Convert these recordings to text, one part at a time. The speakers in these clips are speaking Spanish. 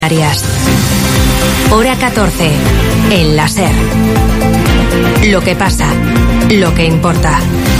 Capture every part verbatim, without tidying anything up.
Arias. Hora catorce, en la SER. Lo que pasa, lo que importa.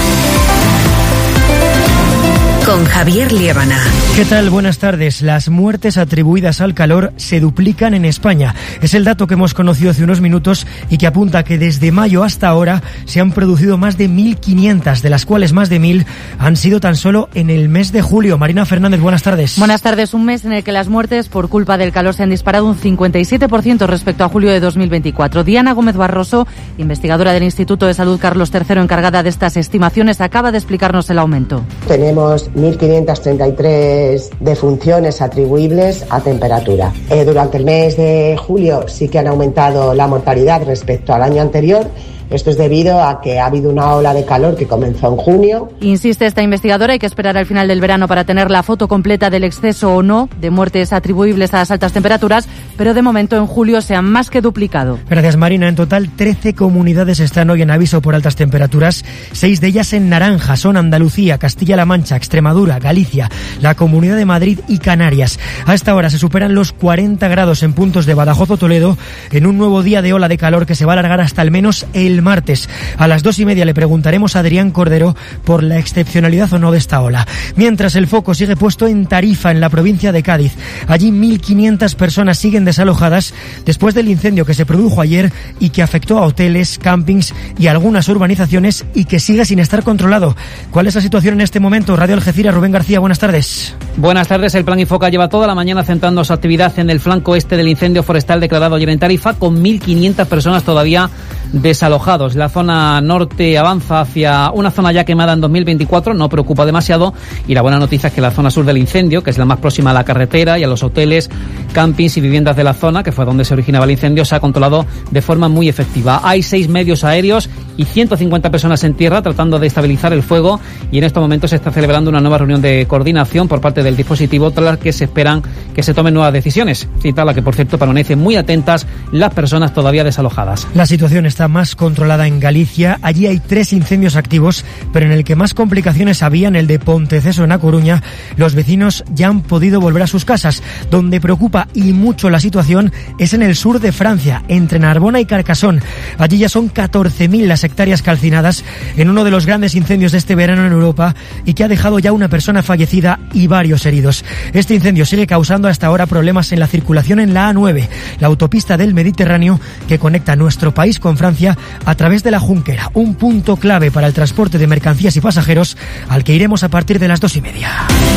Con Javier Liébana. ¿Qué tal? Buenas tardes. Las muertes atribuidas al calor se duplican en España. Es el dato que hemos conocido hace unos minutos y que apunta que desde mayo hasta ahora se han producido más de mil quinientas, de las cuales más de mil han sido tan solo en el mes de julio. Marina Fernández, buenas tardes. Buenas tardes. Un mes en el que las muertes por culpa del calor se han disparado un cincuenta y siete por ciento respecto a julio de dos mil veinticuatro. Diana Gómez Barroso, investigadora del Instituto de Salud Carlos tercero, encargada de estas estimaciones, acaba de explicarnos el aumento. Tenemos mil quinientas treinta y tres defunciones atribuibles a temperatura. Eh, durante el mes de julio sí que han aumentado la mortalidad respecto al año anterior. Esto es debido a que ha habido una ola de calor que comenzó en junio. Insiste esta investigadora, hay que esperar al final del verano para tener la foto completa del exceso o no de muertes atribuibles a las altas temperaturas, pero de momento en julio se han más que duplicado. Gracias, Marina. En total, trece comunidades están hoy en aviso por altas temperaturas, seis de ellas en naranja. Son Andalucía, Castilla-La Mancha, Extremadura, Galicia, la Comunidad de Madrid y Canarias. A esta hora se superan los cuarenta grados en puntos de Badajoz o Toledo, en un nuevo día de ola de calor que se va a alargar hasta al menos el martes. A las dos y media le preguntaremos a Adrián Cordero por la excepcionalidad o no de esta ola. Mientras, el foco sigue puesto en Tarifa, en la provincia de Cádiz. Allí mil quinientas personas siguen desalojadas después del incendio que se produjo ayer y que afectó a hoteles, campings y algunas urbanizaciones y que sigue sin estar controlado. ¿Cuál es la situación en este momento? Radio Algeciras, Rubén García, buenas tardes. Buenas tardes. El Plan Infoca lleva toda la mañana centrando su actividad en el flanco este del incendio forestal declarado ayer en Tarifa, con mil quinientas personas todavía desalojadas. La zona norte avanza hacia una zona ya quemada en dos mil veinticuatro, no preocupa demasiado, y la buena noticia es que la zona sur del incendio, que es la más próxima a la carretera y a los hoteles, campings y viviendas de la zona, que fue donde se originaba el incendio, se ha controlado de forma muy efectiva. Hay seis medios aéreos y ciento cincuenta personas en tierra tratando de estabilizar el fuego, y en estos momentos se está celebrando una nueva reunión de coordinación por parte del dispositivo, tras la que se esperan que se tomen nuevas decisiones, cita a la que, por cierto, permanecen muy atentas las personas todavía desalojadas. La situación está más controlada en Galicia. Allí hay tres incendios activos, pero en el que más complicaciones había, en el de Ponteceso, en A Coruña, los vecinos ya han podido volver a sus casas. Donde preocupa y mucho la situación es en el sur de Francia, entre Narbona y Carcassonne. Allí ya son catorce mil las hectáreas calcinadas en uno de los grandes incendios de este verano en Europa y que ha dejado ya una persona fallecida y varios heridos. Este incendio sigue causando hasta ahora problemas en la circulación en la A nueve, la autopista del Mediterráneo que conecta nuestro país con Francia a través de la Junquera, un punto clave para el transporte de mercancías y pasajeros al que iremos a partir de las dos y media.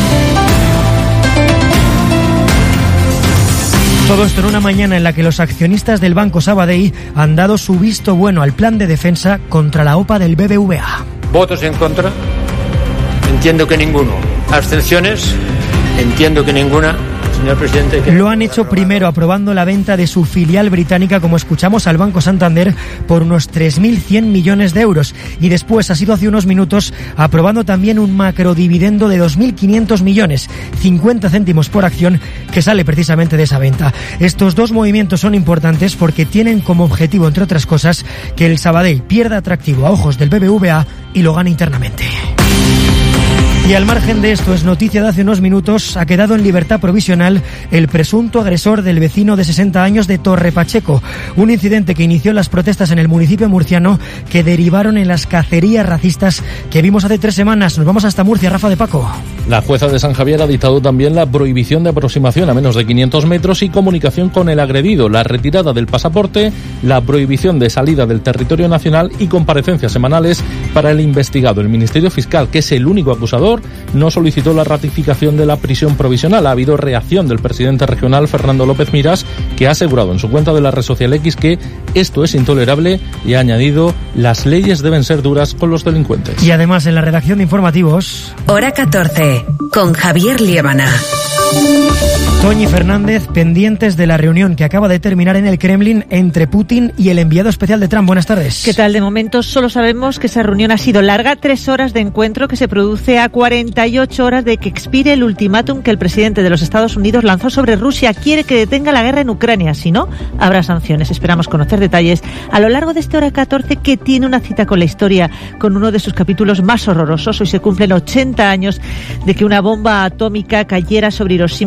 Todo esto en una mañana en la que los accionistas del Banco Sabadell han dado su visto bueno al plan de defensa contra la OPA del B B V A. ¿Votos en contra? Entiendo que ninguno. ¿Abstenciones? Entiendo que ninguna. Señor presidente, que... Lo han hecho primero aprobando la venta de su filial británica, como escuchamos, al Banco Santander por unos tres mil cien millones de euros, y después ha sido hace unos minutos aprobando también un macrodividendo de dos mil quinientos millones, cincuenta céntimos por acción, que sale precisamente de esa venta. Estos dos movimientos son importantes porque tienen como objetivo, entre otras cosas, que el Sabadell pierda atractivo a ojos del B B V A y lo gane internamente. Y al margen de esto, es noticia de hace unos minutos, ha quedado en libertad provisional el presunto agresor del vecino de sesenta años de Torre Pacheco, un incidente que inició las protestas en el municipio murciano que derivaron en las cacerías racistas que vimos hace tres semanas. Nos vamos hasta Murcia, Rafa de Paco. La jueza de San Javier ha dictado también la prohibición de aproximación a menos de quinientos metros y comunicación con el agredido, la retirada del pasaporte, la prohibición de salida del territorio nacional y comparecencias semanales para el investigado. El Ministerio Fiscal, que es el único acusador, no solicitó la ratificación de la prisión provisional. Ha habido reacción del presidente regional, Fernando López Miras, que ha asegurado en su cuenta de la red social X que esto es intolerable y ha añadido: las leyes deben ser duras con los delincuentes. Y además, en la redacción de informativos... Hora catorce, con Javier Liébana. Toñi Fernández, pendientes de la reunión que acaba de terminar en el Kremlin entre Putin y el enviado especial de Trump. Buenas tardes. ¿Qué tal? De momento solo sabemos que esa reunión ha sido larga, tres horas de encuentro que se produce a cuarenta y ocho horas de que expire el ultimátum que el presidente de los Estados Unidos lanzó sobre Rusia. Quiere que detenga la guerra en Ucrania, si no, habrá sanciones. Esperamos conocer detalles a lo largo de este Hora catorce, que tiene una cita con la historia, con uno de sus capítulos más horrorosos. Hoy se cumplen ochenta años de que una bomba atómica cayera sobre Hiroshima